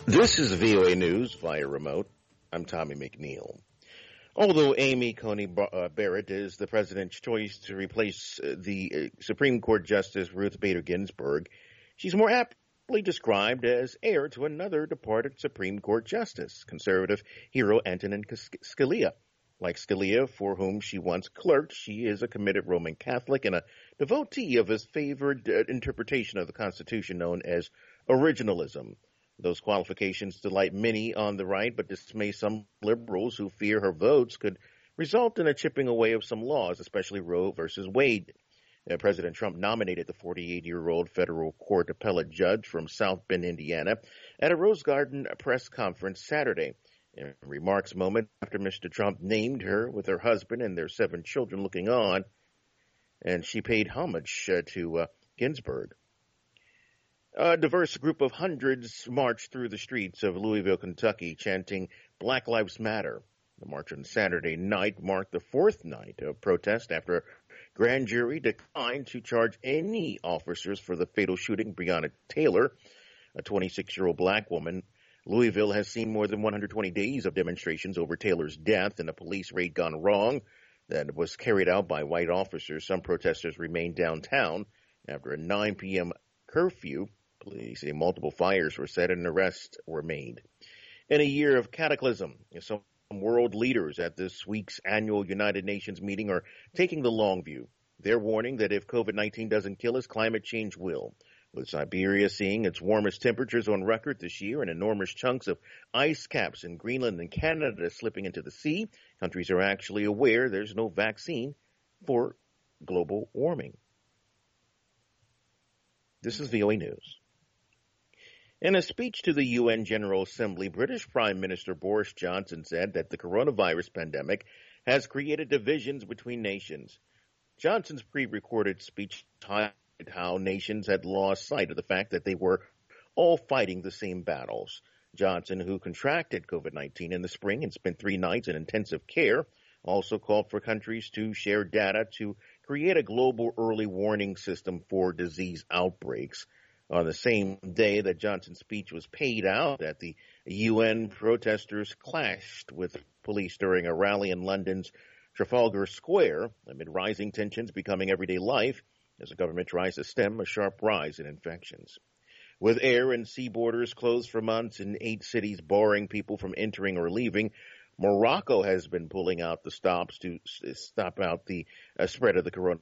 This is VOA News via remote. I'm Tommy McNeil. Although Amy Coney Barrett is the president's choice to replace the Supreme Court Justice Ruth Bader Ginsburg, she's more aptly described as heir to another departed Supreme Court justice, conservative hero Antonin Scalia. Like Scalia, for whom she once clerked, she is a committed Roman Catholic and a devotee of his favored interpretation of the Constitution known as originalism. Those qualifications delight many on the right, but dismay some liberals who fear her votes could result in a chipping away of some laws, especially Roe versus Wade. President Trump nominated the 48-year-old federal court appellate judge from South Bend, Indiana, at a Rose Garden press conference Saturday. In a remarks moment after Mr. Trump named her with her husband and their 7 children looking on, and she paid homage to Ginsburg. A diverse group of hundreds marched through the streets of Louisville, Kentucky, chanting Black Lives Matter. The march on Saturday night marked the 4th night of protest after a grand jury declined to charge any officers for the fatal shooting of Breonna Taylor, a 26-year-old black woman. Louisville has seen more than 120 days of demonstrations over Taylor's death and a police raid gone wrong that was carried out by white officers. Some protesters remained downtown after a 9 p.m. curfew. Police say multiple fires were set and arrests were made. In a year of cataclysm, some world leaders at this week's annual United Nations meeting are taking the long view. They're warning that if COVID-19 doesn't kill us, climate change will. With Siberia seeing its warmest temperatures on record this year and enormous chunks of ice caps in Greenland and Canada slipping into the sea, countries are actually aware there's no vaccine for global warming. This is VOA News. In a speech to the UN General Assembly, British Prime Minister Boris Johnson said that the coronavirus pandemic has created divisions between nations. Johnson's pre-recorded speech highlighted how nations had lost sight of the fact that they were all fighting the same battles. Johnson, who contracted COVID-19 in the spring and spent 3 nights in intensive care, also called for countries to share data to create a global early warning system for disease outbreaks. On the same day that Johnson's speech was paid out at the UN, protesters clashed with police during a rally in London's Trafalgar Square amid rising tensions becoming everyday life as the government tries to stem a sharp rise in infections. With air and sea borders closed for months in 8 cities barring people from entering or leaving, Morocco has been pulling out the stops to stop out the spread of the coronavirus.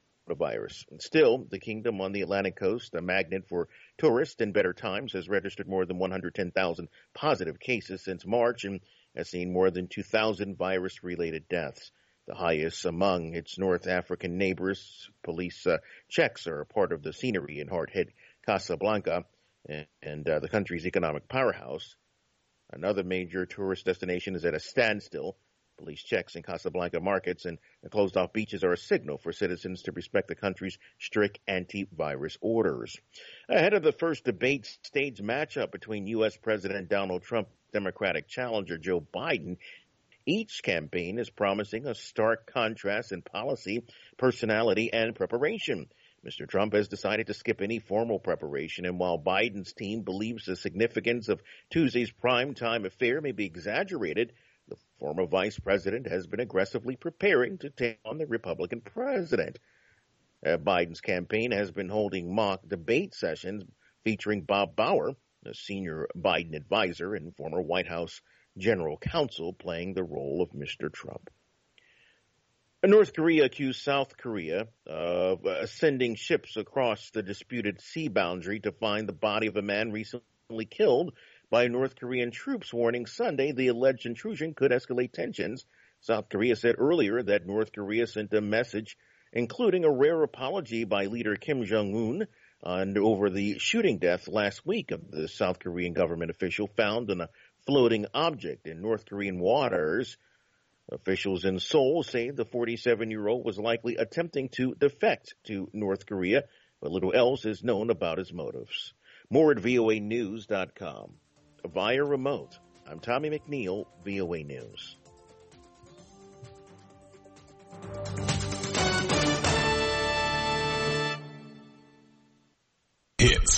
Still, the kingdom on the Atlantic coast, a magnet for tourists in better times, has registered more than 110,000 positive cases since March and has seen more than 2,000 virus-related deaths, the highest among its North African neighbors. Police checks are a part of the scenery in hard-hit Casablanca and the country's economic powerhouse. Another major tourist destination is at a standstill. Police checks in Casablanca markets and the closed-off beaches are a signal for citizens to respect the country's strict anti-virus orders. Ahead of the first debate stage matchup between U.S. President Donald Trump and Democratic challenger Joe Biden, each campaign is promising a stark contrast in policy, personality, and preparation. Mr. Trump has decided to skip any formal preparation, and while Biden's team believes the significance of Tuesday's primetime affair may be exaggerated, the former vice president has been aggressively preparing to take on the Republican president. Biden's campaign has been holding mock debate sessions featuring Bob Bauer, a senior Biden advisor and former White House general counsel, playing the role of Mr. Trump. North Korea accused South Korea of sending ships across the disputed sea boundary to find the body of a man recently killed by North Korean troops, warning Sunday the alleged intrusion could escalate tensions. South Korea said earlier that North Korea sent a message including a rare apology by leader Kim Jong-un over the shooting death last week of the South Korean government official found in a floating object in North Korean waters. Officials in Seoul say the 47-year-old was likely attempting to defect to North Korea, but little else is known about his motives. More at voanews.com. Via remote, I'm Tommy McNeil, VOA News.